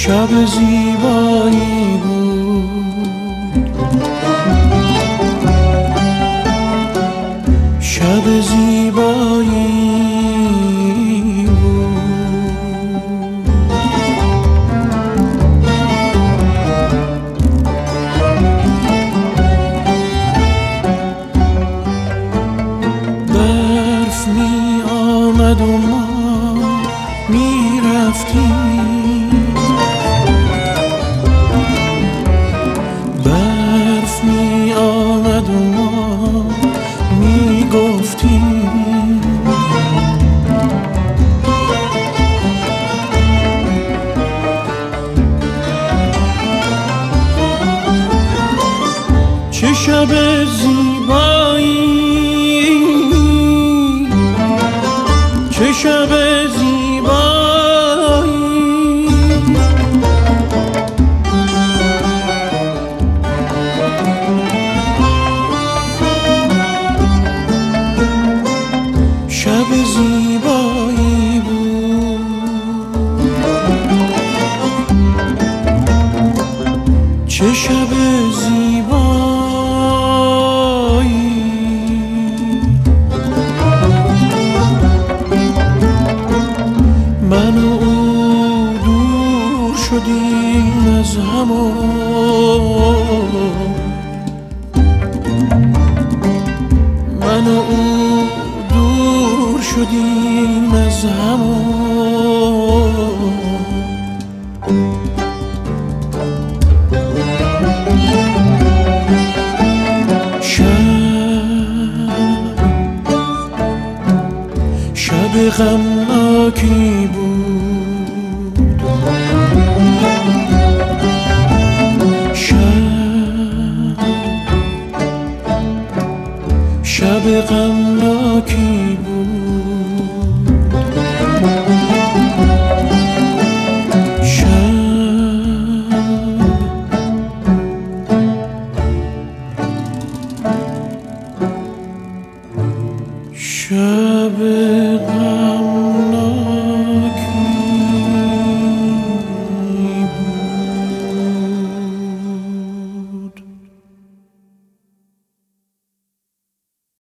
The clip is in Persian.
شب زیبایی بود، شب زیبایی بود. برف می آمد و ما می رفتیم، برف می آمد و ما می گفتیم چه شب زیبایی، چه شب زیبایی. شب زیبایی بود، چه شب زیبایی. من و او دور شدیم از هم و من و او دور شدیم از هم و شب غمناکی بود، شب غمناکی بود، شب